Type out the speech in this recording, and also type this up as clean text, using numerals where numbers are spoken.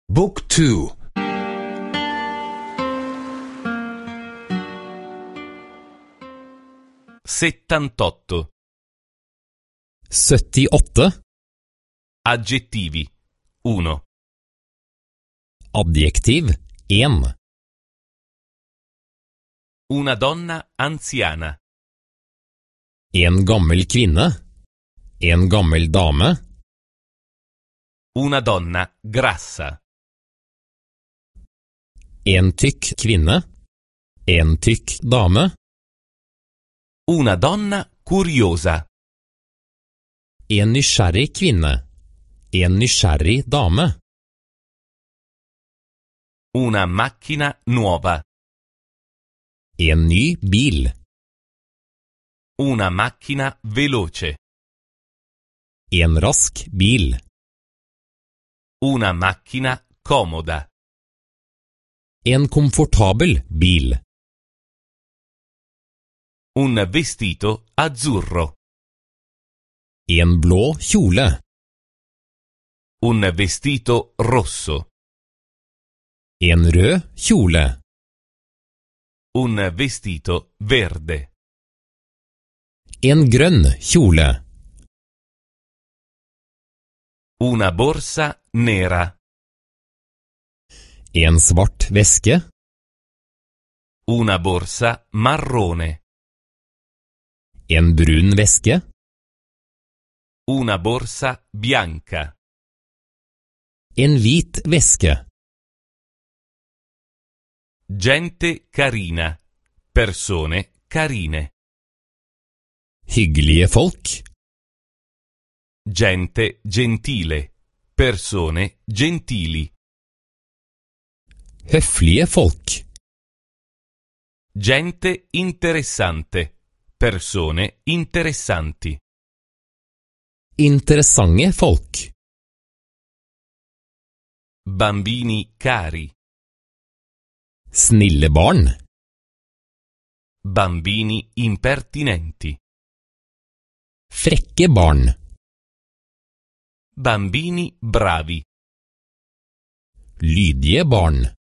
Book 2. 78. 78. Aggettivi. 1. Adjektiv 1. Una donna anziana. En gammel kvinne. En gammel dame. Una donna grassa. En tykk kvinne. En tykk dame. Una donna curiosa. En nysgjerrig kvinne. En nysgjerrig dame. Una macchina nuova. En ny bil. Una macchina veloce. En rask bil. Una macchina comoda. En komfortabel bil. Un vestito azzurro. En blå kjole. Un vestito rosso. En rød kjole. Un vestito verde. En grønn kjole. Una borsa nera. En svart veske. Una borsa marrone. En brun veske. Una borsa bianca. En hvit veske. Gente carina. Persone carine. Hyggelige folk. Gente gentile. Persone gentili. Høflige folk. Gente interessante. Persone interessanti. Interessante folk. Bambini cari. Snille barn. Bambini impertinenti. Frekke barn. Bambini bravi. Lydige barn.